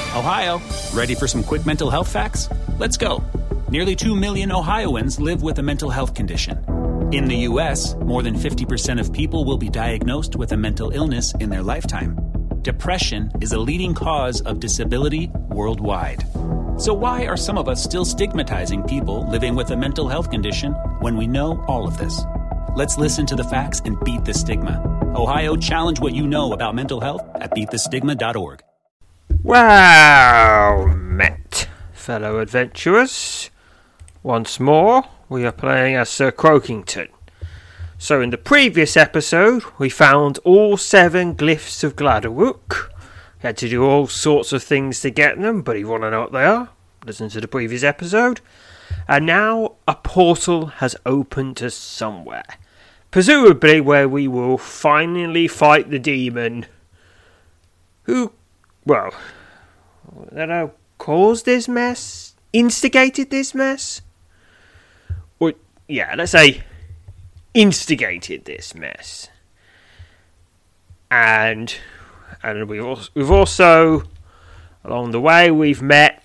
Ohio, ready for some quick mental health facts? Let's go. Nearly 2 million Ohioans live with a mental health condition. In the U.S., more than 50% of people will be diagnosed with a mental illness in their lifetime. Depression is a leading cause of disability worldwide. So why are some of us still stigmatizing people living with a mental health condition when we know all of this? Let's listen to the facts and beat the stigma. Ohio, challenge what you know about mental health at beatthestigma.org. Well met, fellow adventurers. Once more, we are playing as Sir Croakington. So in the previous episode, we found all 7 glyphs of Gladderwook. We had to do all sorts of things to get them, but if you want to know what they are, listen to the previous episode. And now a portal has opened to somewhere. Presumably where we will finally fight the demon who, well, I don't know, caused this mess? Instigated this mess? Or, yeah, let's say instigated this mess. And we've also, along the way, we've met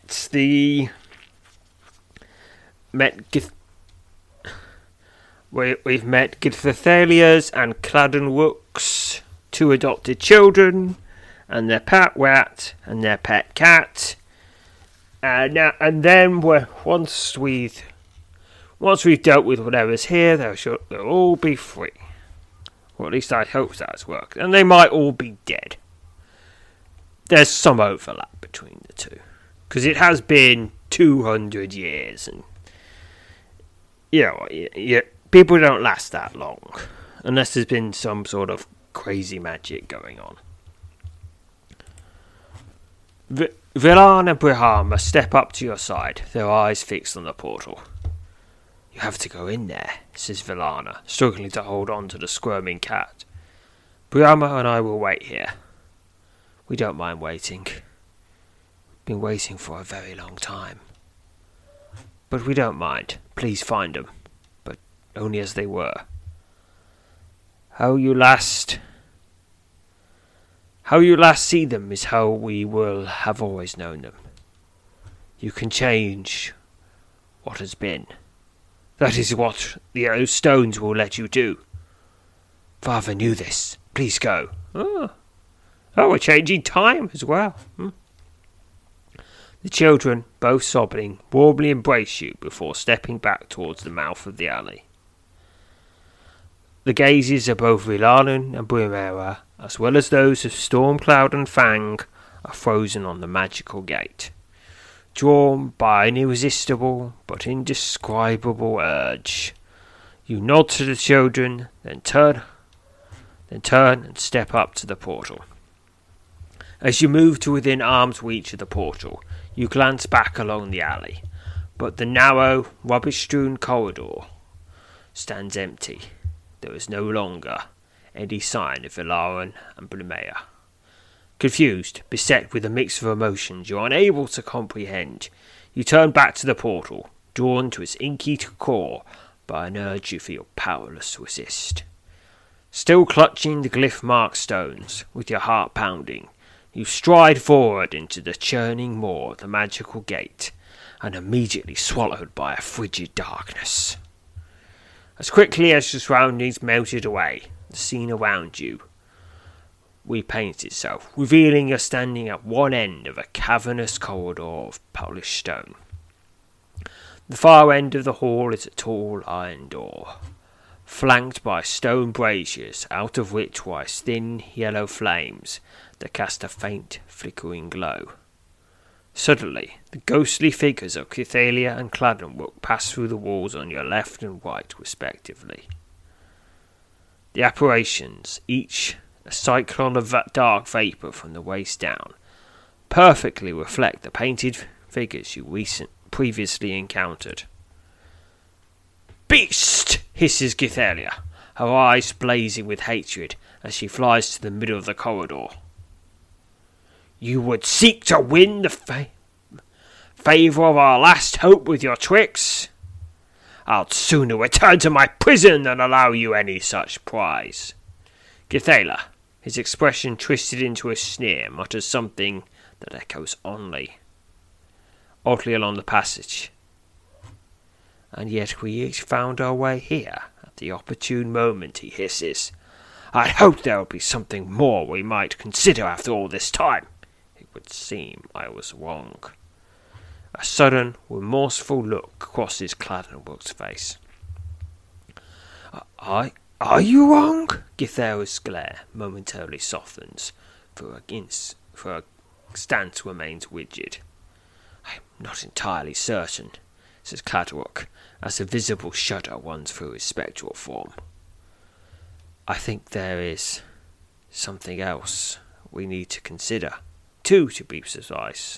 Githethalias and Claddenwook's 2 adopted children, and their pet rat and their pet cat. And then once we've dealt with whatever's here, they'll all be free. Or at least I hope that's worked. And they might all be dead. There's some overlap between the two, because it has been 200 years, and people don't last that long unless there's been some sort of crazy magic going on. Villan and Brahma step up to your side, their eyes fixed on the portal. You have to go in there, says Villana, struggling to hold on to the squirming cat. Brahma and I will wait here. We don't mind waiting. Been waiting for a very long time. But we don't mind. Please find them, but only as they were. How you last see them is how we will have always known them. You can change what has been. That is what the stones will let you do. Father knew this. Please go. Oh, we're changing time as well. The children, both sobbing, warmly embrace you before stepping back towards the mouth of the alley. The gazes of both Villanan and Brumera, as well as those of Stormcloud and Fang, are frozen on the magical gate, drawn by an irresistible but indescribable urge. You nod to the children, then turn and step up to the portal. As you move to within arm's reach of the portal, you glance back along the alley, but the narrow, rubbish-strewn corridor stands empty. There is no longer any sign of Ilaran and Blumea. Confused, beset with a mix of emotions you're unable to comprehend, you turn back to the portal, drawn to its inky core by an urge you feel powerless to resist. Still clutching the glyph-marked stones, with your heart pounding, you stride forward into the churning maw of the magical gate, and immediately swallowed by a frigid darkness. As quickly as the surroundings melted away, the scene around you repaints itself, revealing you're standing at one end of a cavernous corridor of polished stone. The far end of the hall is a tall iron door, flanked by stone braziers, out of which rise thin yellow flames that cast a faint, flickering glow. Suddenly, the ghostly figures of Kithalia and Claddenwook pass through the walls on your left and right, respectively. The apparitions, each a cyclone of dark vapour from the waist down, perfectly reflect the painted figures you previously encountered. "Beast!" hisses Kithalia, her eyes blazing with hatred as she flies to the middle of the corridor. "You would seek to win the favour of our last hope with your tricks? I'd sooner return to my prison than allow you any such prize. Githala, His expression twisted into a sneer, mutters something that echoes oddly along the passage. And yet we each found our way here at the opportune moment, he hisses. I hoped there would be something more we might consider after all this time. It would seem I was wrong. A sudden, remorseful look crosses Claddenwook's face. Are you wrong? Githera's glare momentarily softens, for a stance remains rigid. I'm not entirely certain, says Claddenwook, as a visible shudder runs through his spectral form. I think there is something else we need to consider. Two to be precise.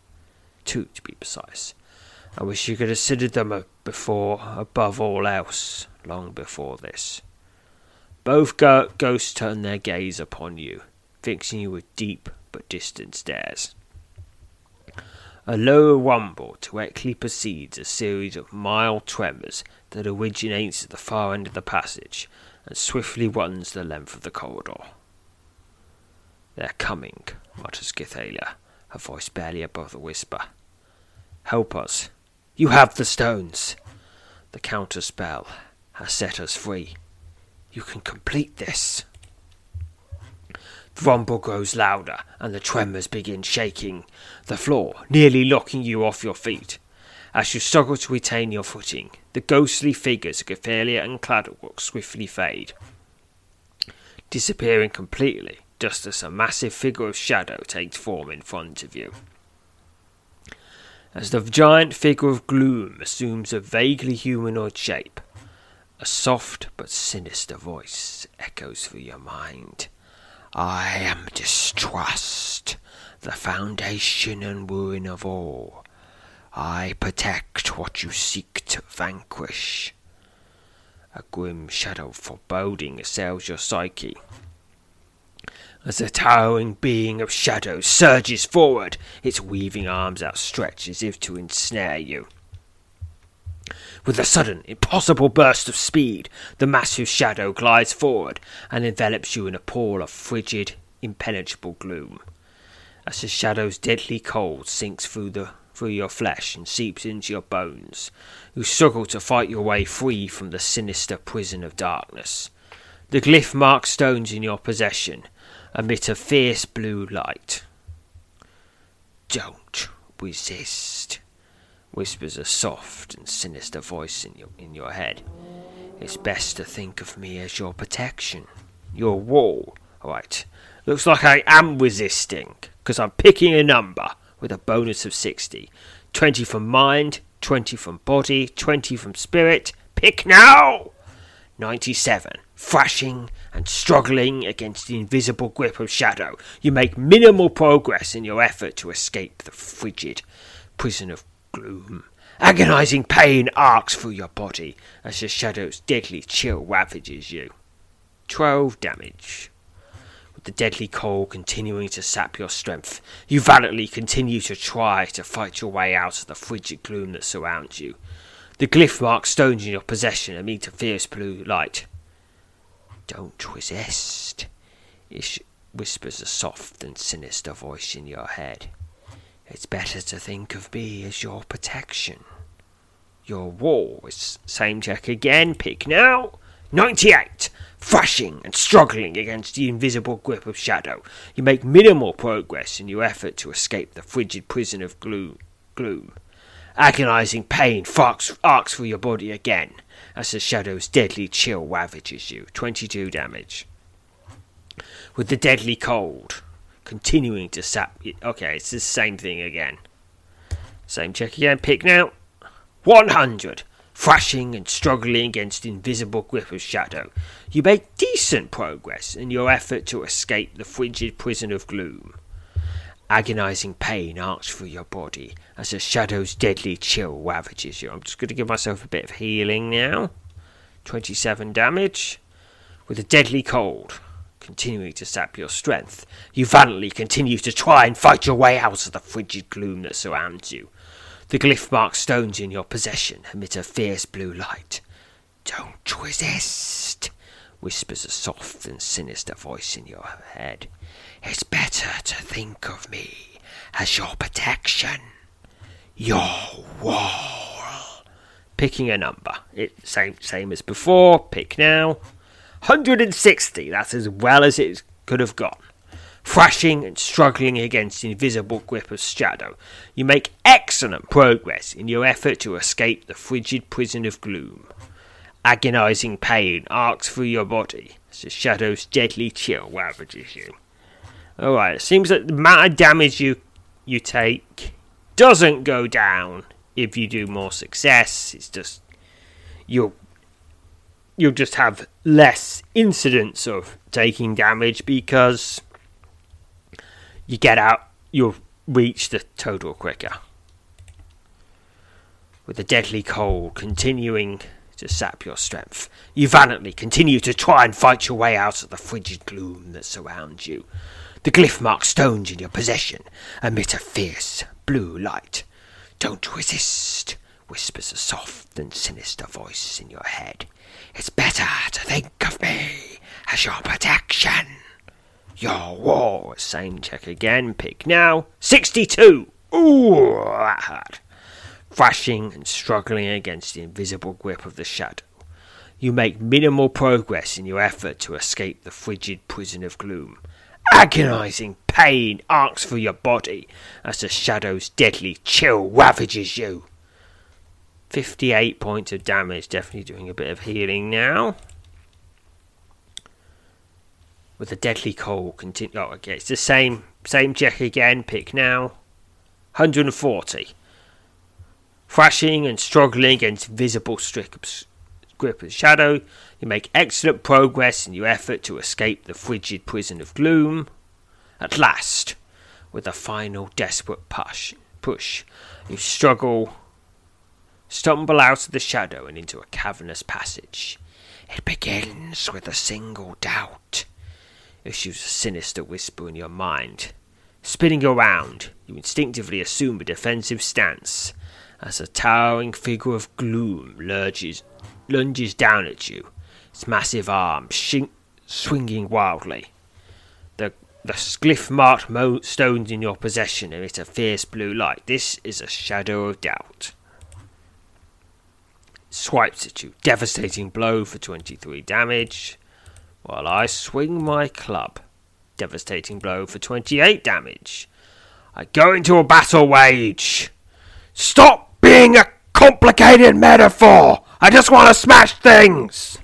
I wish you could have considered them above all else, long before this. Both ghosts turn their gaze upon you, fixing you with deep but distant stares. A low rumble directly precedes a series of mild tremors that originates at the far end of the passage and swiftly runs the length of the corridor. They're coming, mutters Githela, her voice barely above a whisper. Help us. You have the stones. The counter spell has set us free. You can complete this. The rumble grows louder, and the tremors begin shaking the floor, nearly knocking you off your feet. As you struggle to retain your footing, the ghostly figures of Githela and Claddenwook swiftly fade, disappearing completely, just as a massive figure of shadow takes form in front of you. As the giant figure of gloom assumes a vaguely humanoid shape, a soft but sinister voice echoes through your mind. I am distrust, the foundation and ruin of all. I protect what you seek to vanquish. A grim shadow foreboding assails your psyche. As the towering being of shadow surges forward, its weaving arms outstretched as if to ensnare you. With a sudden, impossible burst of speed, the massive shadow glides forward and envelops you in a pall of frigid, impenetrable gloom. As the shadow's deadly cold sinks through your flesh and seeps into your bones, you struggle to fight your way free from the sinister prison of darkness. The glyph-marked stones in your possession emit a fierce blue light. Don't resist, whispers a soft and sinister voice in your head. It's best to think of me as your protection, your wall. Right, looks like I am resisting, because I'm picking a number with a bonus of 60. 20 from mind, 20 from body, 20 from spirit. Pick now! 97. Thrashing and struggling against the invisible grip of shadow, you make minimal progress in your effort to escape the frigid prison of gloom. Agonizing pain arcs through your body as the shadow's deadly chill ravages you. 12 damage. With the deadly cold continuing to sap your strength, you valiantly continue to try to fight your way out of the frigid gloom that surrounds you. The glyph-marked stones in your possession emit a fierce blue light. Don't resist, whispers a soft and sinister voice in your head. It's better to think of me as your protection, your wall. Same check again, pick now. 98. Thrashing and struggling against the invisible grip of shadow, you make minimal progress in your effort to escape the frigid prison of gloom. Agonizing pain arcs through your body again as the shadow's deadly chill ravages you. 22 damage. With the deadly cold continuing to sap... Okay, it's the same thing again. Same check again. Pick now. 100. Thrashing and struggling against the invisible grip of shadow, you make decent progress in your effort to escape the frigid prison of gloom. Agonizing pain arcs through your body as the shadow's deadly chill ravages you. I'm just going to give myself a bit of healing now. 27 damage. With a deadly cold continuing to sap your strength, you valiantly continue to try and fight your way out of the frigid gloom that surrounds you. The glyph-marked stones in your possession emit a fierce blue light. Don't resist, whispers a soft and sinister voice in your head. It's better to think of me as your protection, your wall. Picking a number. Same as before. Pick now. 160. That's as well as it could have gone. Thrashing and struggling against the invisible grip of shadow, you make excellent progress in your effort to escape the frigid prison of gloom. Agonizing pain arcs through your body as the shadow's deadly chill ravages you. Alright, it seems that the amount of damage you take doesn't go down if you do more success. It's just you'll just have less incidents of taking damage because you get out, you'll reach the total quicker. With the deadly cold continuing to sap your strength, you valiantly continue to try and fight your way out of the frigid gloom that surrounds you. The glyph-marked stones in your possession emit a fierce blue light. Don't resist, whispers a soft and sinister voice in your head. It's better to think of me as your protection, your wall. Same check again. Pick now. 62. Ooh, that hurt. Thrashing and struggling against the invisible grip of the shadow, you make minimal progress in your effort to escape the frigid prison of gloom. Agonizing pain arcs through your body as the shadow's deadly chill ravages you. 58 points of damage, definitely doing a bit of healing now. With the deadly cold continue. Oh, okay, it's the same check again. Pick now. 140. Thrashing and struggling against visible grip of shadow, you make excellent progress in your effort to escape the frigid prison of gloom. At last, with a final desperate push, you stumble out of the shadow and into a cavernous passage. It begins with a single doubt, issues a sinister whisper in your mind. Spinning around, you instinctively assume a defensive stance as a towering figure of gloom lunges down at you, its massive arms swinging wildly. The glyph-marked stones in your possession emit a fierce blue light. This is a shadow of doubt. It swipes at you, devastating blow for 23 damage, while I swing my club. Devastating blow for 28 damage. I go into a battle wage. Stop being a complicated metaphor! I just want to smash things!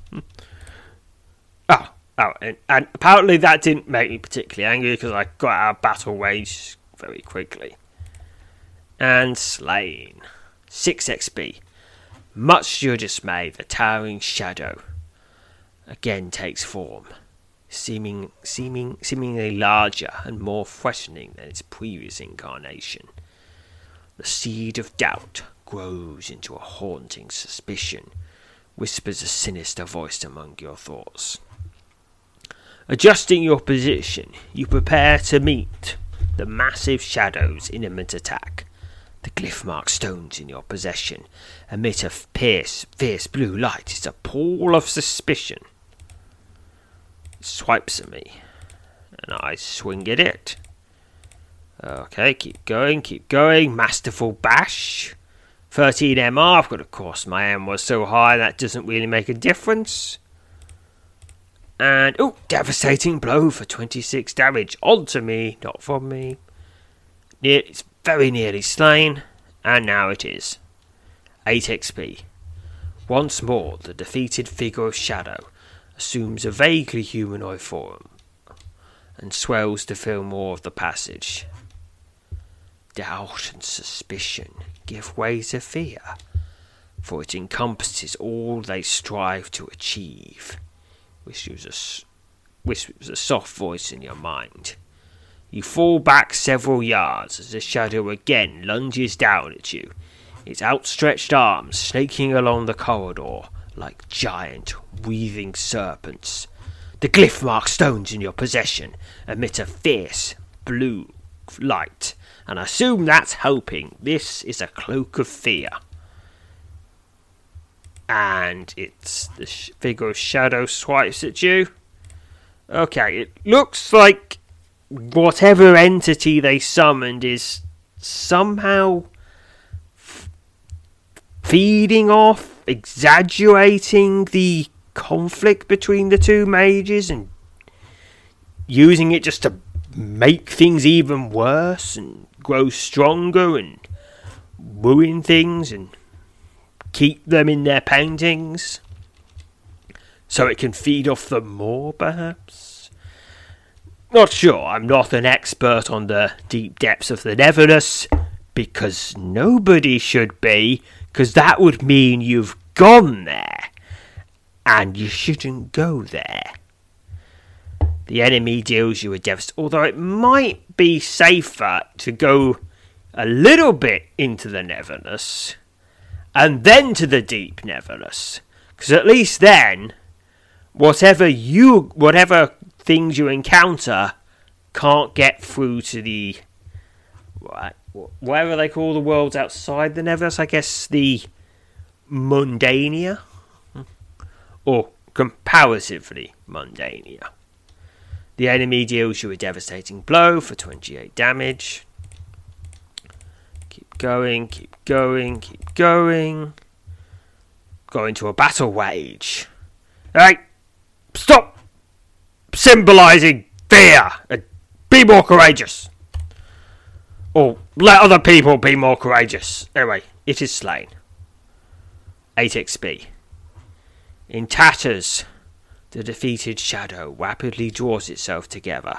and apparently that didn't make me particularly angry because I got out of battle wage very quickly. And slain. 6 XP. Much to your dismay, the towering shadow again takes form, seemingly larger and more threatening than its previous incarnation. The seed of doubt grows into a haunting suspicion, whispers a sinister voice among your thoughts. Adjusting your position, you prepare to meet the massive shadow's imminent attack. The glyph-marked stones in your possession emit a fierce blue light. It's a pool of suspicion. It swipes at me, and I swing at it. Okay, keep going. Masterful bash. 13 MR, but of course my M was so high that doesn't really make a difference. And, devastating blow for 26 damage. Onto me, not from me. It's very nearly slain, and now it is. 8 XP. Once more, the defeated figure of shadow assumes a vaguely humanoid form and swells to fill more of the passage. Doubt and suspicion give way to fear, for it encompasses all they strive to achieve, whispers a soft voice in your mind. You fall back several yards as the shadow again lunges down at you, its outstretched arms snaking along the corridor like giant, weaving serpents. The glyph-marked stones in your possession emit a fierce blue light, and I assume that's helping. This is a cloak of fear. and it's the figure of shadow swipes at you. Okay, it looks like whatever entity they summoned is somehow feeding off, exaggerating the conflict between the two mages and using it just to make things even worse and grow stronger and ruin things and keep them in their paintings so it can feed off them more, perhaps? Not sure. I'm not an expert on the deep depths of the Neverness, because nobody should be, because that would mean you've gone there, and you shouldn't go there. The enemy deals you a devastation, although it might be safer to go a little bit into the Neverness and then to the deep Neverness, because at least then whatever things you encounter can't get through to the whatever they call the worlds outside the Neverness. I guess the Mundania, or comparatively Mundania. The enemy deals you a devastating blow for 28 damage. Keep going, keep going, keep going. Go into a battle wage. Hey, stop symbolising fear and be more courageous. Or let other people be more courageous. Anyway, it is slain. 8 XP. In tatters, the defeated shadow rapidly draws itself together,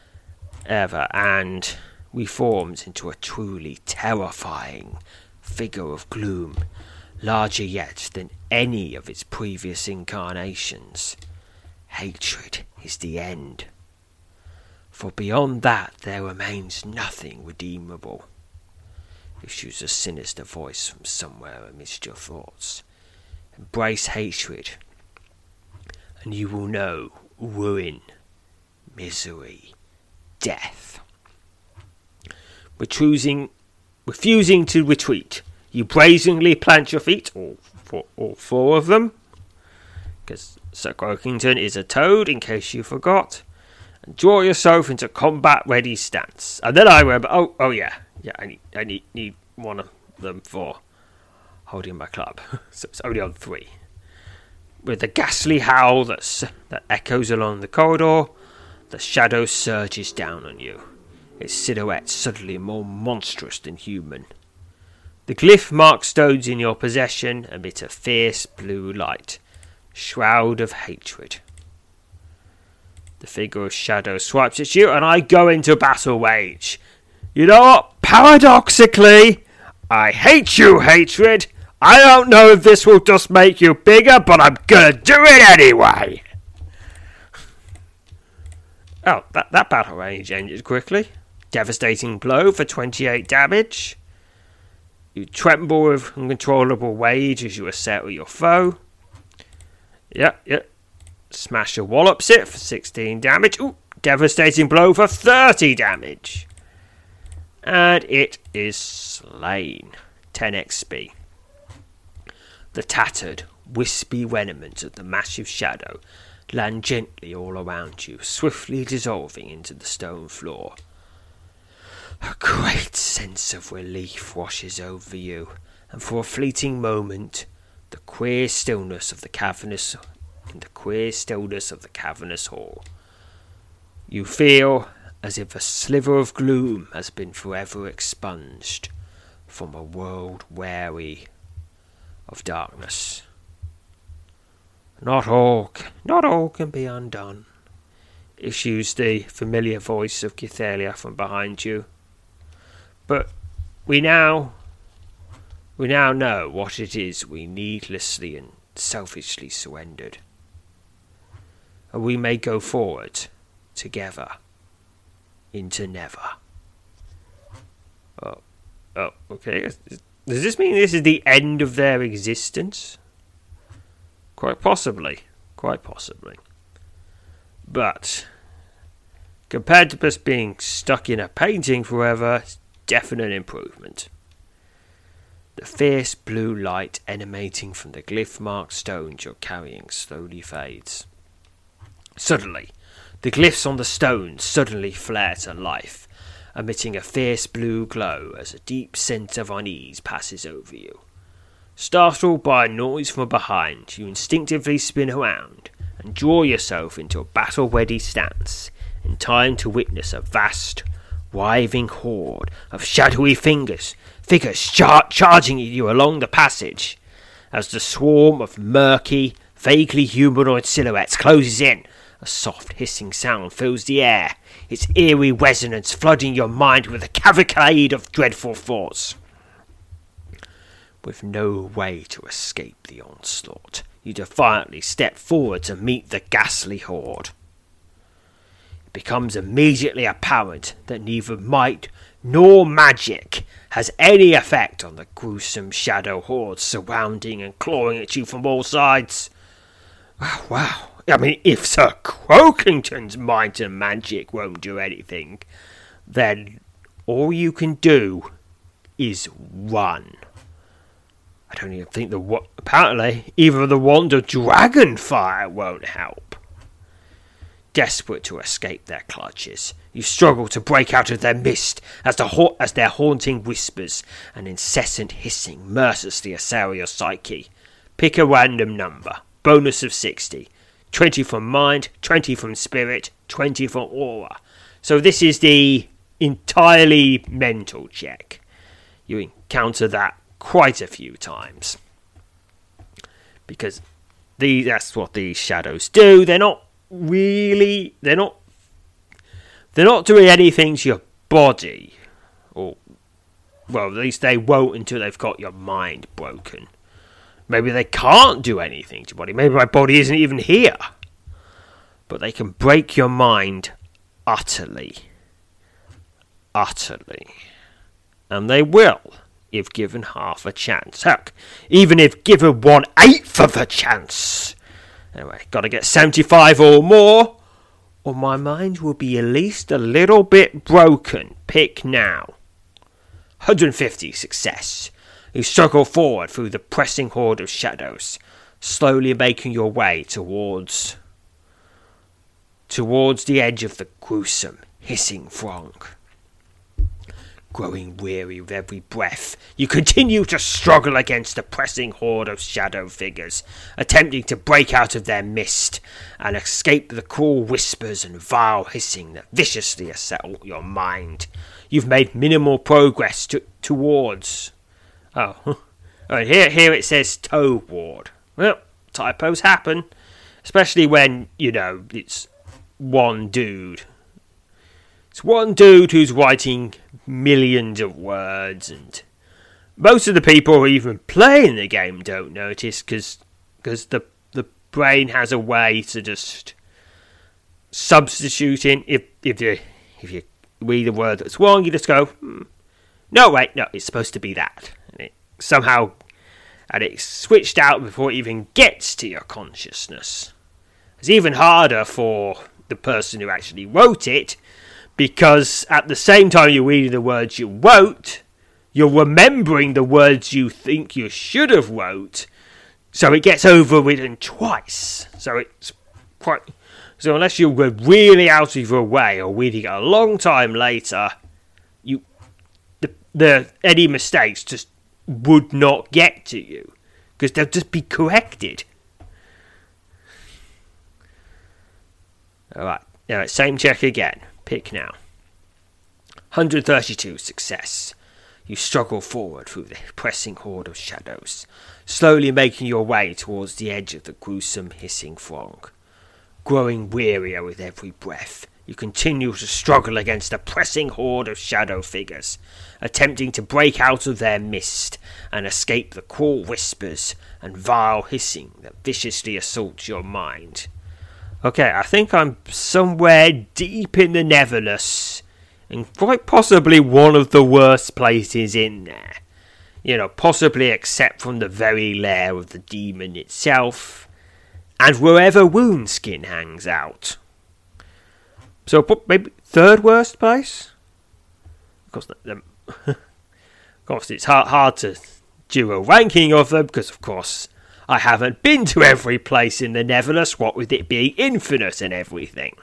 and reforms into a truly terrifying figure of gloom, larger yet than any of its previous incarnations. Hatred is the end. For beyond that there remains nothing redeemable. Issues a sinister voice from somewhere amidst your thoughts. Embrace hatred, and you will know ruin, misery, death. Refusing to retreat, you brazenly plant your feet, all 4 of them, because Sir Croakington is a toad, in case you forgot, and draw yourself into combat-ready stance. And then I remember, I need one of them for holding my club, so it's only on 3. With a ghastly howl that echoes along the corridor, the shadow surges down on you, its silhouette suddenly more monstrous than human. The glyph-marked stones in your possession emit a fierce blue light, shroud of hatred. The figure of shadow swipes at you, and I go into battle wage. You know what? Paradoxically, I hate you, hatred. I don't know if this will just make you bigger, but I'm gonna do it anyway. Oh, that battle range ended quickly. Devastating blow for 28 damage. You tremble with uncontrollable rage as you assail your foe. Yep. Smasher wallops it for 16 damage. Ooh, devastating blow for 30 damage. And it is slain. 10 XP. The tattered, wispy remnants of the massive shadow land gently all around you, swiftly dissolving into the stone floor. A great sense of relief washes over you, and for a fleeting moment, in the queer stillness of the cavernous hall, you feel as if a sliver of gloom has been forever expunged from a world weary of darkness. Not all can be undone, issues the familiar voice of Kythelia from behind you. But we now know what it is we needlessly and selfishly surrendered. And we may go forward together into never. Oh, okay. Does this mean this is the end of their existence? Quite possibly. But compared to just being stuck in a painting forever, it's definite improvement. The fierce blue light emanating from the glyph-marked stones you're carrying slowly fades. Suddenly, the glyphs on the stones suddenly flare to life, emitting a fierce blue glow as a deep sense of unease passes over you. Startled by a noise from behind, you instinctively spin around and draw yourself into a battle-ready stance, in time to witness a vast, writhing horde of shadowy figures charging at you along the passage. As the swarm of murky, vaguely humanoid silhouettes closes in, a soft hissing sound fills the air, its eerie resonance flooding your mind with a cavalcade of dreadful thoughts. With no way to escape the onslaught, you defiantly step forward to meet the ghastly horde. It becomes immediately apparent that neither might nor magic has any effect on the gruesome shadow horde surrounding and clawing at you from all sides. Wow. I mean, if Sir Croakington's might and magic won't do anything, then all you can do is run. I don't even think apparently even the wand of Dragonfire won't help. Desperate to escape their clutches, you struggle to break out of their mist as their haunting whispers and incessant hissing mercilessly assail your psyche. Pick a random number, bonus of 60. 20 from mind, 20 from spirit, 20 from aura. So this is the entirely mental check. You encounter that quite a few times. Because that's what these shadows do. They're not doing anything to your body. Or, well, at least they won't until they've got your mind broken. Maybe they can't do anything to your body. Maybe my body isn't even here. But they can break your mind utterly. Utterly. And they will, if given half a chance. Heck, even if given 1/8 of a chance. Anyway, gotta get 75 or more, or my mind will be at least a little bit broken. Pick now. 150, success. You struggle forward through the pressing horde of shadows, slowly making your way towards the edge of the gruesome, hissing throng. Growing weary with every breath, you continue to struggle against the pressing horde of shadow figures, attempting to break out of their mist and escape the cruel whispers and vile hissing that viciously assault your mind. You've made minimal progress towards... Oh, here it says toward. Well, typos happen, especially when, it's one dude. It's one dude who's writing millions of words, and most of the people who even play the game don't notice because the brain has a way to just substitute in. If you read a word that's wrong, you just go, no, it's supposed to be that. And it's switched out before it even gets to your consciousness. It's even harder for the person who actually wrote it, because at the same time you're reading the words you wrote, you're remembering the words you think you should have wrote, so it gets overwritten twice. So unless you were really out of your way or reading it a long time later, any mistakes just would not get to you, because they'll just be corrected. Alright, same check again. Pick now. 132, success. You struggle forward through the pressing horde of shadows, slowly making your way towards the edge of the gruesome hissing throng. Growing wearier with every breath, you continue to struggle against the pressing horde of shadow figures, attempting to break out of their mist and escape the cruel whispers and vile hissing that viciously assaults your mind. Okay, I think I'm somewhere deep in the Netherless, and quite possibly one of the worst places in there. Possibly except from the very lair of the demon itself, and wherever Woundskin hangs out. So maybe third worst place? Of course, it's hard to do a ranking of them, because of course I haven't been to every place in the Netherlands, what with it being infinite and everything.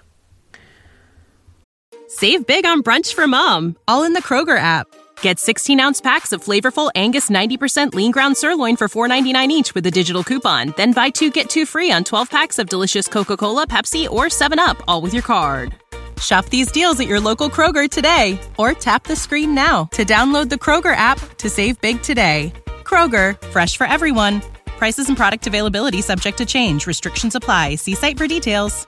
Save big on brunch for mom, all in the Kroger app. Get 16-ounce packs of flavorful Angus 90% lean ground sirloin for $4.99 each with a digital coupon. Then buy 2, get 2 free on 12 packs of delicious Coca-Cola, Pepsi, or 7-Up, all with your card. Shop these deals at your local Kroger today, or tap the screen now to download the Kroger app to save big today. Kroger, fresh for everyone. Prices and product availability subject to change. Restrictions apply. See site for details.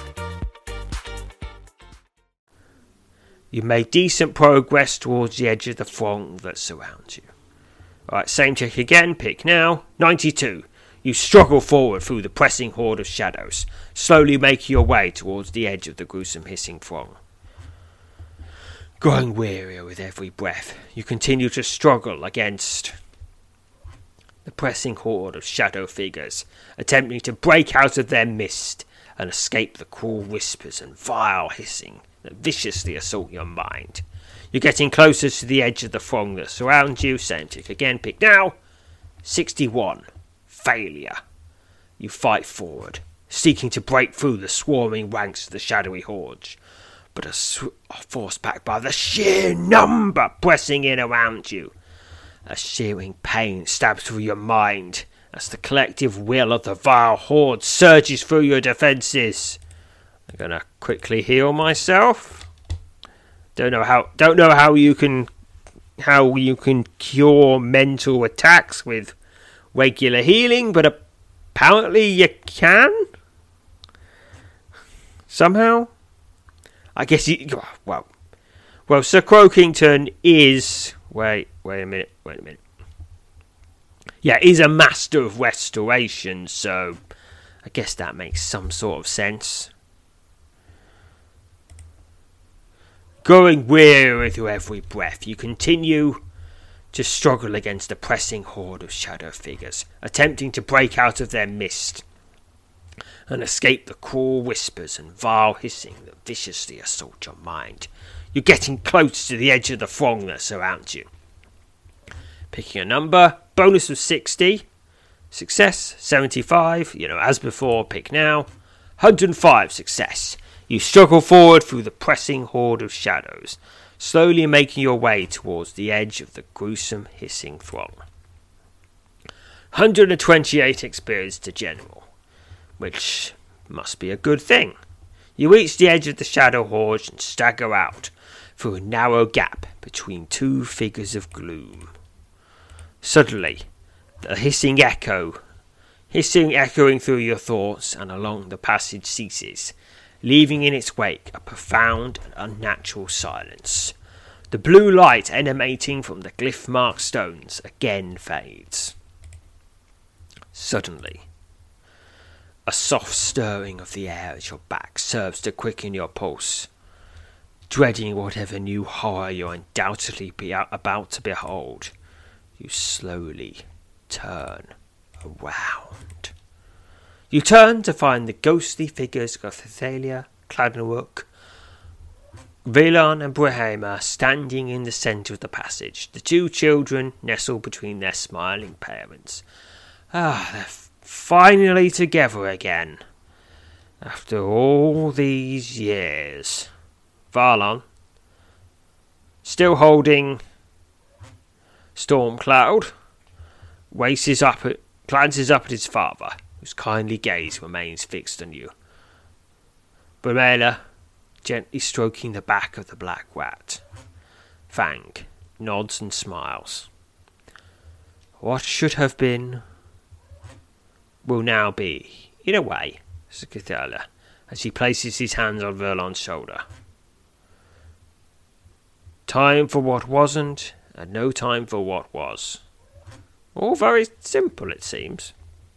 You made decent progress towards the edge of the throng that surrounds you. Alright, same check again, pick now. 92. You struggle forward through the pressing horde of shadows, slowly making your way towards the edge of the gruesome hissing throng. Growing wearier with every breath, you continue to struggle against the pressing horde of shadow figures, attempting to break out of their mist and escape the cruel whispers and vile hissing that viciously assault your mind. You're getting closer to the edge of the throng that surrounds you. Same tick again, pick now. 61. Failure. You fight forward, seeking to break through the swarming ranks of the shadowy horde, but are forced back by the sheer number pressing in around you. A searing pain stabs through your mind as the collective will of the vile horde surges through your defences. I'm gonna quickly heal myself. Don't know how you can cure mental attacks with regular healing, but apparently you can. Somehow, I guess well, Sir Croakington is wait a minute. Yeah, he's a master of restoration, so I guess that makes some sort of sense. Growing weary with your every breath, you continue to struggle against the pressing horde of shadow figures, attempting to break out of their mist and escape the cruel whispers and vile hissing that viciously assault your mind. You're getting close to the edge of the throng that surrounds you. Picking a number, bonus of 60, success 75, as before, pick now. 105, success. You struggle forward through the pressing horde of shadows, slowly making your way towards the edge of the gruesome hissing throng. 128 experience to general, which must be a good thing. You reach the edge of the shadow horde and stagger out through a narrow gap between two figures of gloom. Suddenly, the hissing echoing through your thoughts and along the passage ceases, leaving in its wake a profound and unnatural silence. The blue light emanating from the glyph-marked stones again fades. Suddenly, a soft stirring of the air at your back serves to quicken your pulse. Dreading whatever new horror you're undoubtedly about to behold, you slowly turn around. You turn to find the ghostly figures of Thalia, Cladnook, Velan and Brahema standing in the centre of the passage, the two children nestled between their smiling parents. They're finally together again, after all these years. Varlon, still holding Stormcloud, glances up at his father, whose kindly gaze remains fixed on you. Bromela, gently stroking the back of the black rat. Fang nods and smiles. What should have been will now be, in a way, says Cthulhu, as he places his hands on Verlon's shoulder. Time for what wasn't, and no time for what was. All very simple, it seems.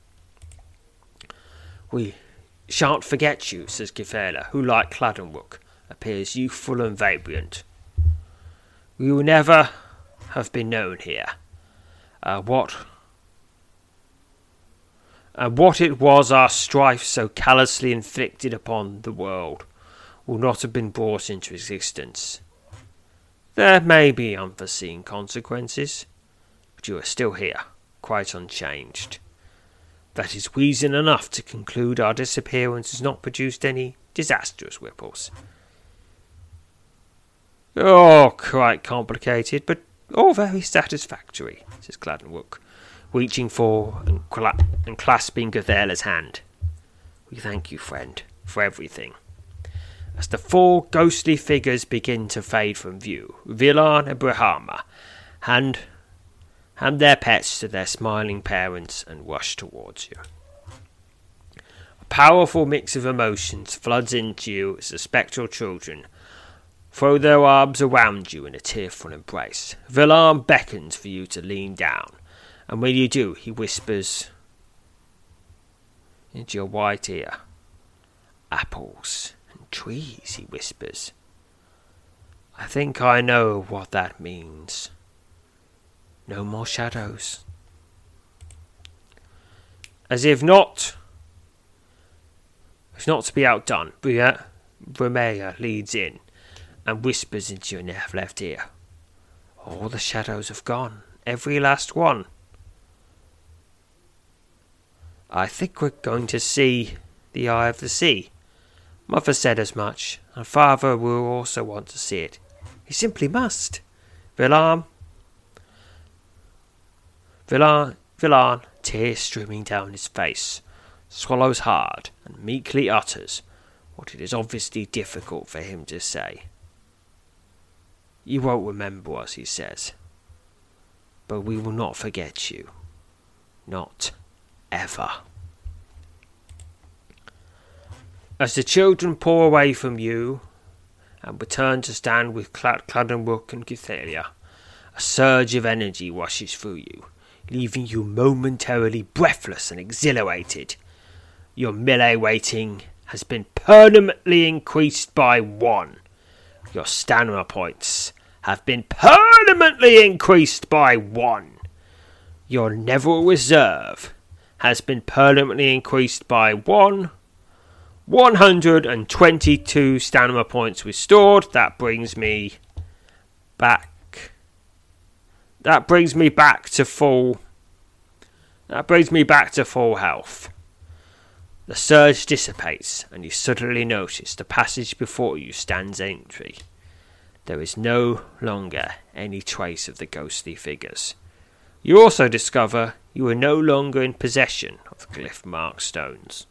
We shan't forget you, says Gifela, who, like Claddenwook, appears youthful and vibrant. We will never have been known here. What it was our strife so callously inflicted upon the world will not have been brought into existence. There may be unforeseen consequences, but you are still here, quite unchanged. That is reason enough to conclude our disappearance has not produced any disastrous ripples. Oh, quite complicated, but all very satisfactory, says Claddenwook, reaching for and clasping Guthela's hand. We thank you, friend, for everything. As the four ghostly figures begin to fade from view, Vilan and Brahma hand their pets to their smiling parents and rush towards you. A powerful mix of emotions floods into you as the spectral children throw their arms around you in a tearful embrace. Vilan beckons for you to lean down, and when you do, he whispers into your white ear. Apples and trees, he whispers. I think I know what that means. No more shadows. As if not to be outdone, Brumea leads in and whispers into your left ear. All the shadows have gone, every last one. I think we're going to see the Eye of the Sea. Mother said as much, and Father will also want to see it. He simply must. Vilan, tears streaming down his face, swallows hard and meekly utters what it is obviously difficult for him to say. You won't remember us, he says, but we will not forget you. Not ever. As the children pour away from you and return to stand with Claddenwook and Guthelia, a surge of energy rushes through you, leaving you momentarily breathless and exhilarated. Your melee rating has been permanently increased by 1. Your stamina points have been permanently increased by 1. Your Neville reserve has been permanently increased by 1. 122 stamina points restored. That brings me back to full health. The surge dissipates, and you suddenly notice the passage before you stands empty. There is no longer any trace of the ghostly figures. You also discover you are no longer in possession of the glyph-marked stones.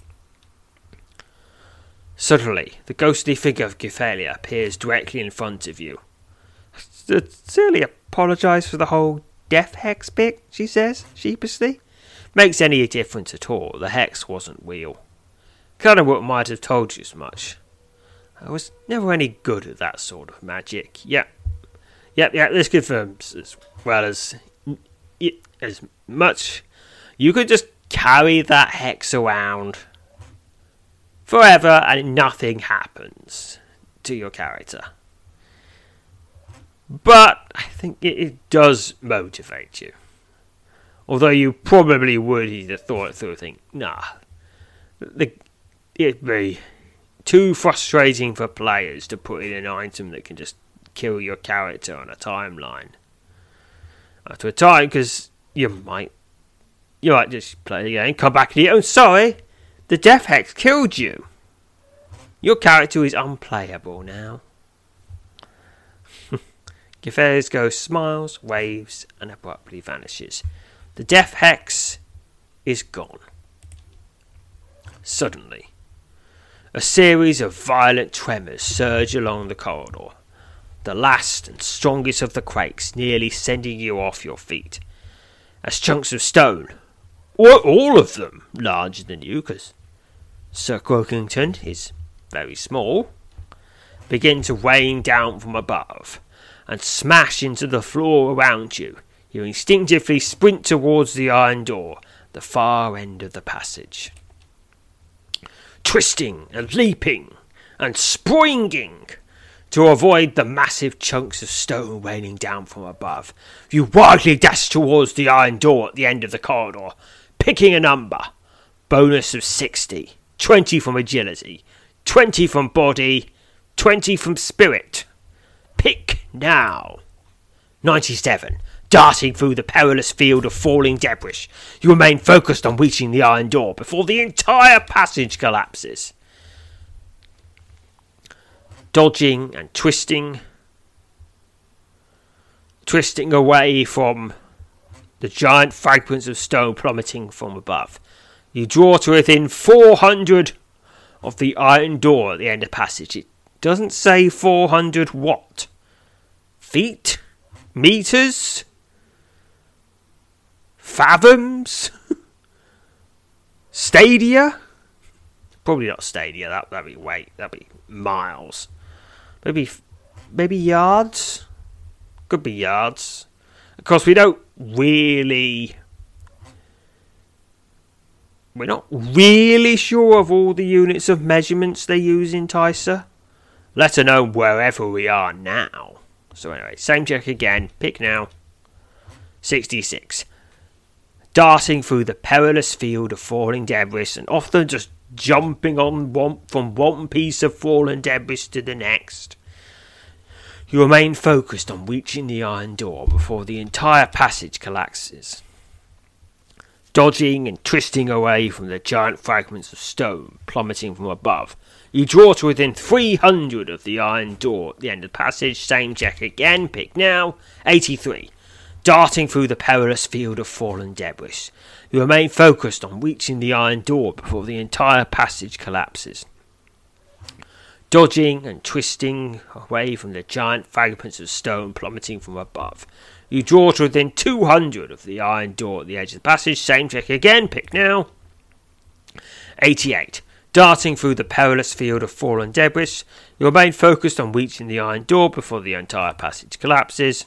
Suddenly, the ghostly figure of Guthelia appears directly in front of you. Sincerely apologise for the whole death hex bit, she says, sheepishly. Makes any difference at all, the hex wasn't real. Claddenwook might have told you as much. I was never any good at that sort of magic. Yep, this confirms as well as much. You could just carry that hex around forever and nothing happens to your character. But I think it does motivate you. Although you probably would either thought it through and think, nah, it'd be too frustrating for players to put in an item that can just kill your character on a timeline. After a time, because you might just play the game, come back and you, oh sorry, the death hex killed you. Your character is unplayable now. Guthelia's ghost smiles, waves, and abruptly vanishes. The death hex is gone. Suddenly, a series of violent tremors surge along the corridor, the last and strongest of the quakes nearly sending you off your feet, as chunks of stone, or all of them larger than you, because Sir Croakington is very small, begin to rain down from above and smash into the floor around you. You instinctively sprint towards the iron door, the far end of the passage. Twisting and leaping and springing to avoid the massive chunks of stone raining down from above, you wildly dash towards the iron door at the end of the corridor, picking a number. Bonus of 60, 20 from agility, 20 from body, 20 from spirit. Pick now. 97. Darting through the perilous field of falling debris, you remain focused on reaching the iron door before the entire passage collapses. Dodging and twisting away from the giant fragments of stone plummeting from above. You draw to within 400 of the iron door at the end of the passage. It doesn't say 400 what? Feet? Meters? Fathoms? Stadia? Probably not stadia. That'd be miles. Maybe yards. Could be yards. Of course, we're not really sure of all the units of measurements they use in Tysa, let alone wherever we are now. So anyway, same check again. Pick now. 66. Darting through the perilous field of falling debris and often just jumping from one piece of fallen debris to the next. You remain focused on reaching the iron door before the entire passage collapses. Dodging and twisting away from the giant fragments of stone plummeting from above, you draw to within 300 of the iron door at the end of the passage. Same check again. Pick now. 83. Darting through the perilous field of fallen debris, you remain focused on reaching the iron door before the entire passage collapses. Dodging and twisting away from the giant fragments of stone plummeting from above, you draw to within 200 of the iron door at the edge of the passage. Same trick again. Pick now. 88. Darting through the perilous field of fallen debris, you remain focused on reaching the iron door before the entire passage collapses.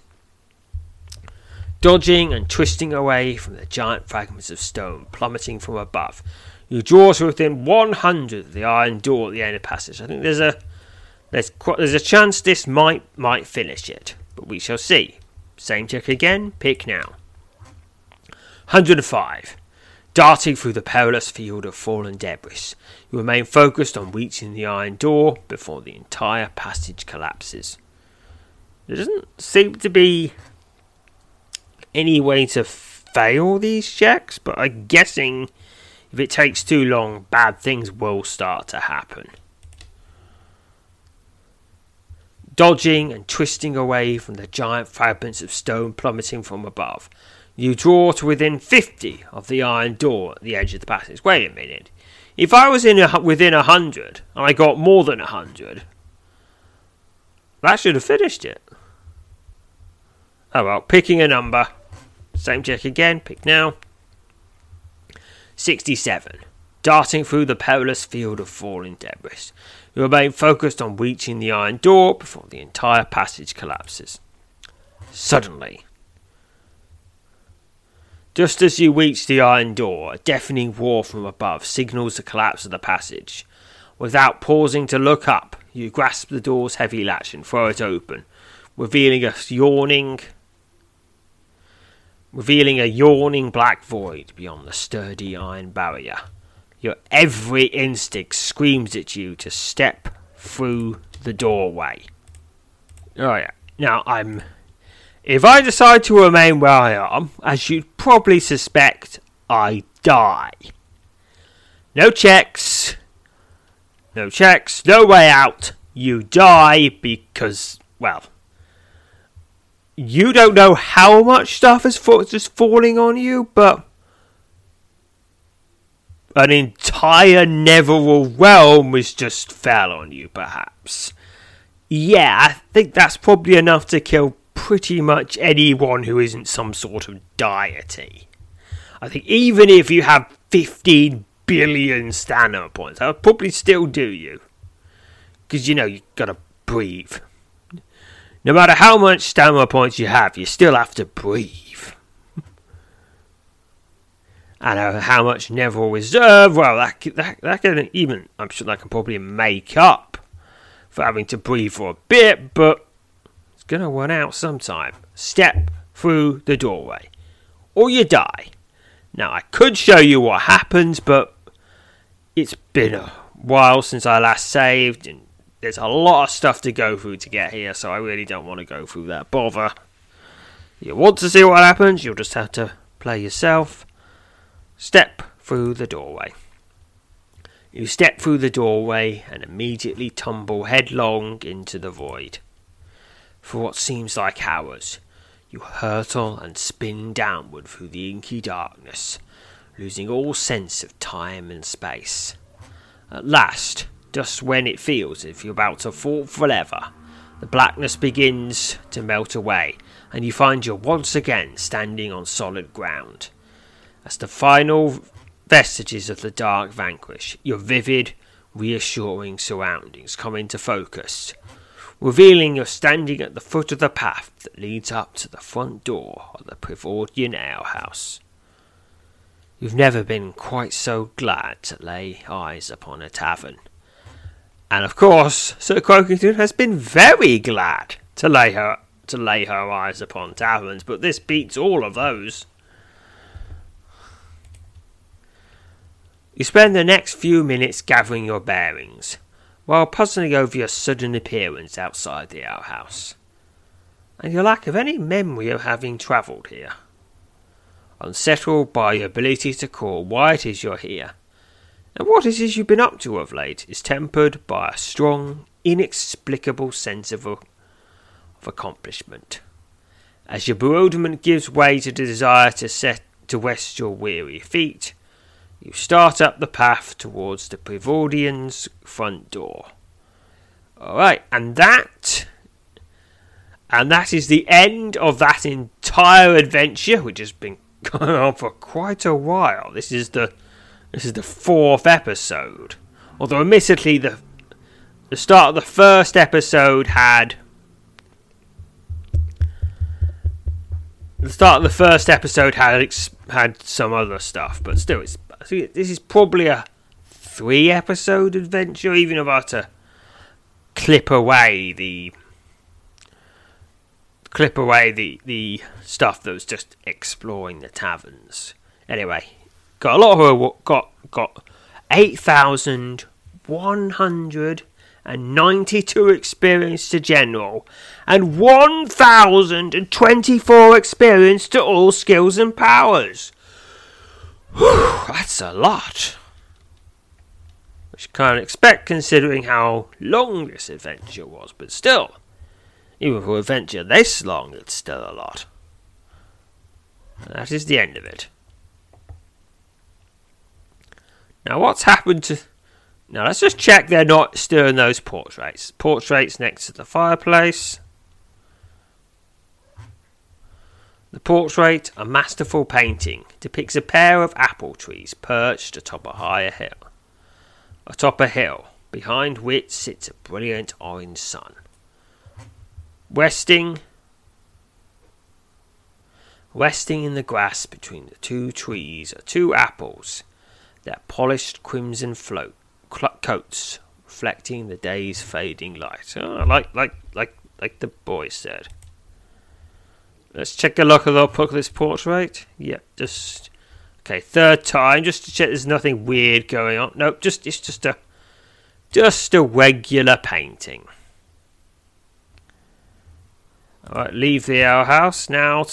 Dodging and twisting away from the giant fragments of stone plummeting from above, you draw to within 100 of the iron door at the end of the passage. I think there's a chance this might finish it, but we shall see. Same check again. Pick now. 105. Darting through the perilous field of fallen debris, you remain focused on reaching the iron door before the entire passage collapses. There doesn't seem to be any way to fail these checks, but I'm guessing if it takes too long, bad things will start to happen. Dodging and twisting away from the giant fragments of stone plummeting from above, you draw to within 50 of the iron door at the edge of the passage. Wait a minute. If I was within 100 and I got more than 100, that should have finished it. Oh well, picking a number. Same check again. Pick now. 67. Darting through the perilous field of falling debris, you remain focused on reaching the iron door before the entire passage collapses. Suddenly, just as you reach the iron door, a deafening roar from above signals the collapse of the passage. Without pausing to look up, you grasp the door's heavy latch and throw it open, revealing a yawning black void beyond the sturdy iron barrier. Your every instinct screams at you to step through the doorway. Alright, now if I decide to remain where I am, as you'd probably suspect, I die. No checks, no way out. You die because, well, you don't know how much stuff is just falling on you, but an entire netherworld realm has just fell on you, perhaps. Yeah, I think that's probably enough to kill pretty much anyone who isn't some sort of deity. I think even if you have 15 billion stamina points, that would probably still do you. Because, you've got to breathe. No matter how much stamina points you have, you still have to breathe. And how much Neville reserve, well, that can even, I'm sure that can probably make up for having to breathe for a bit, but it's going to run out sometime. Step through the doorway, or you die. Now, I could show you what happens, but it's been a while since I last saved, and there's a lot of stuff to go through to get here, so I really don't want to go through that bother. You want to see what happens? You'll just have to play yourself. Step through the doorway. You step through the doorway and immediately tumble headlong into the void. For what seems like hours, you hurtle and spin downward through the inky darkness, losing all sense of time and space. At last, just when it feels as if you're about to fall forever, the blackness begins to melt away, and you find you're once again standing on solid ground. As the final vestiges of the dark vanquish, your vivid, reassuring surroundings come into focus, revealing you're standing at the foot of the path that leads up to the front door of the Privordian alehouse. You've never been quite so glad to lay eyes upon a tavern. And of course, Sir Croakington has been very glad to lay her eyes upon taverns, but this beats all of those. You spend the next few minutes gathering your bearings, while puzzling over your sudden appearance outside the alehouse, and your lack of any memory of having travelled here. Unsettled by your ability to call why it is you're here, and what it is you've been up to of late is tempered by a strong, inexplicable sense of accomplishment. As your bewilderment gives way to the desire to rest your weary feet, you start up the path towards the Privordian's front door. Alright, and that is the end of that entire adventure, which has been going on for quite a while. This is the fourth episode. Although admittedly the start of the first episode had had some other stuff, but still this is probably a 3-episode adventure, even if I had to clip away the stuff that was just exploring the taverns. Anyway, got a lot of got 8,192 experience to general and 1,024 experience to all skills and powers. Whew, that's a lot. Which you can't expect considering how long this adventure was, but still, even for an adventure this long, it's still a lot. And that is the end of it. Now what's happened to... Now let's just check they're not still in those portraits. Portraits next to the fireplace. The portrait, a masterful painting, depicts a pair of apple trees perched atop a hill, behind which sits a brilliant orange sun. Resting in the grass between the two trees are 2 apples, their polished crimson coats reflecting the day's fading light. Oh, like the boy said. Let's check a look at this portrait. Yep, just okay. 3rd time, just to check there's nothing weird going on. Nope, it's just a regular painting. All right, leave the alehouse now.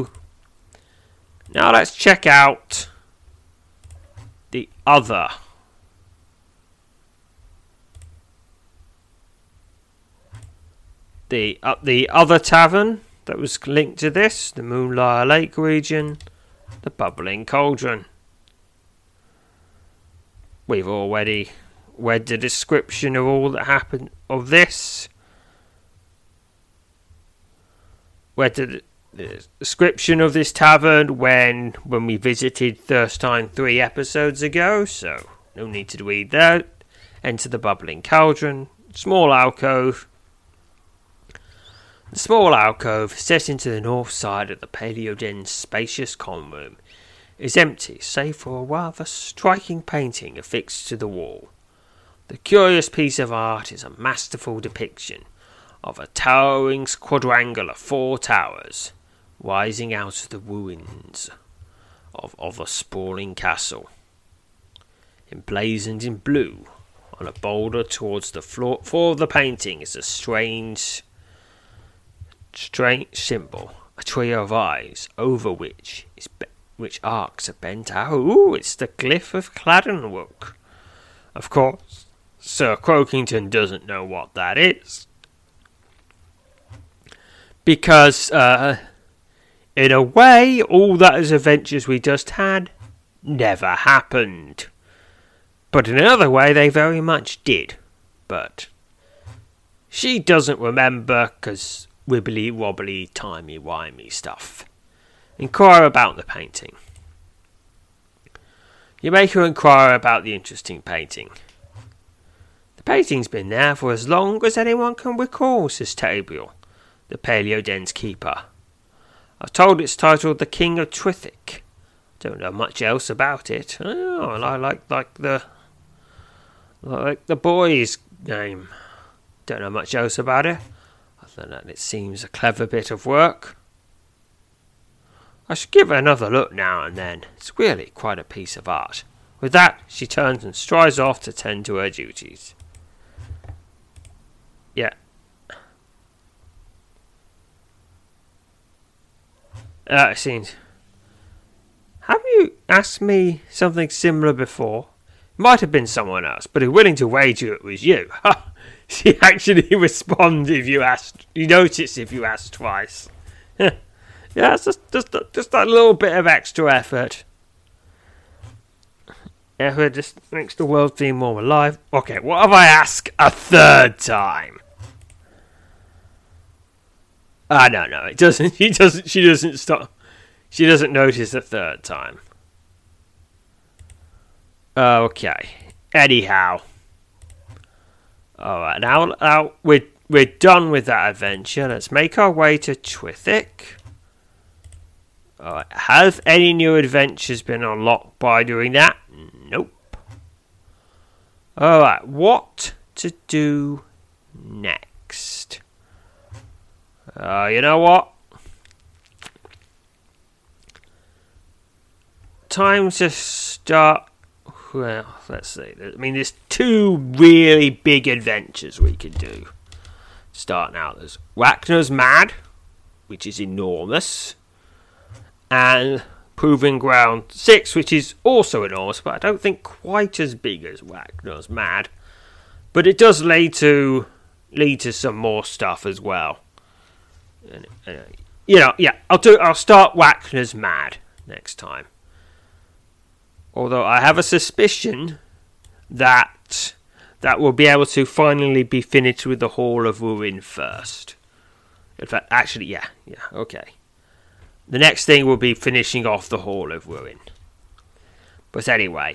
Now let's check out the other. The other tavern that was linked to this, the Moonlight Lake region, the Bubbling Cauldron. We've already read the description of all that happened of this. Read the description of this tavern when we visited Thirstein 3 episodes ago, so no need to read that. Enter the Bubbling Cauldron, small alcove. The small alcove, set into the north side of the Paleoden's spacious common room, is empty save for a rather striking painting affixed to the wall. The curious piece of art is a masterful depiction of a towering quadrangle of 4 towers, rising out of the ruins of a sprawling castle. Emblazoned in blue on a boulder towards the floor of the painting is a strange symbol, a trio of eyes over which arcs are bent out. Ooh, it's the glyph of Claddenwook. Of course, Sir Croakington doesn't know what that is. Because, in a way, all those adventures we just had never happened. But in another way, they very much did. But she doesn't remember, because wibbly-wobbly, timey-wimey stuff. Inquire about the painting. You make her inquire about the interesting painting. The painting's been there for as long as anyone can recall, says Tabriel, the Paleoden's keeper. I've told it's titled The King of Twithick. Don't know much else about it. Oh, I like the boy's name. Don't know much else about it, other than that it seems a clever bit of work. I should give it another look now and then. It's really quite a piece of art. With that, she turns and strides off to tend to her duties. Yeah. It seems. Have you asked me something similar before? It might have been someone else, but I'm willing to wager it was you. She actually responds if you asked. You notice if you ask twice. Yeah, it's just that little bit of extra effort. Effort just makes the world seem more alive. Okay, what if I ask a third time? No, it doesn't. She doesn't stop. She doesn't notice the third time. Okay. Anyhow. Alright, now we're done with that adventure. Let's make our way to Twithick. Alright, have any new adventures been unlocked by doing that? Nope. Alright, what to do next? You know what? Time to start. Well, let's see. I mean, there's two really big adventures we could do. Starting out, there's Whackner's Mad, which is enormous, and Proving Ground 6, which is also enormous, but I don't think quite as big as Whackner's Mad. But it does lead to some more stuff as well. I'll start Whackner's Mad next time. Although I have a suspicion that we'll be able to finally be finished with the Hall of Ruin first. In fact, actually, yeah, okay. The next thing will be finishing off the Hall of Ruin. But anyway,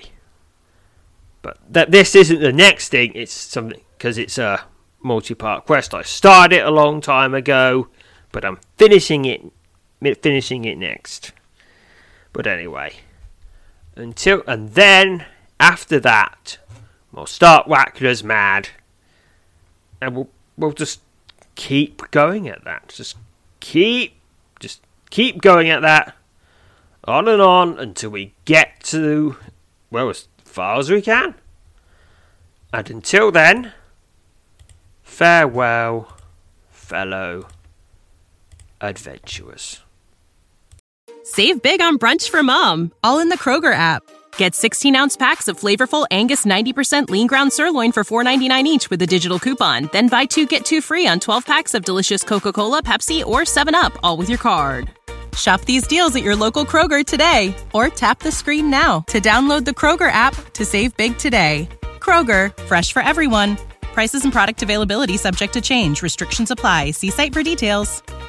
this isn't the next thing. It's something because it's a multi-part quest. I started it a long time ago, but I'm finishing it next. But anyway. And then after that, we'll start Whackner's Mad, and we'll just keep going at that. Just keep going at that, on and on until we get to as far as we can. And until then, farewell, fellow adventurers. Save big on brunch for mom, all in the Kroger app. Get 16-ounce packs of flavorful Angus 90% lean ground sirloin for $4.99 each with a digital coupon. Then buy 2, get 2 free on 12 packs of delicious Coca-Cola, Pepsi, or 7-Up, all with your card. Shop these deals at your local Kroger today, or tap the screen now to download the Kroger app to save big today. Kroger, fresh for everyone. Prices and product availability subject to change. Restrictions apply. See site for details.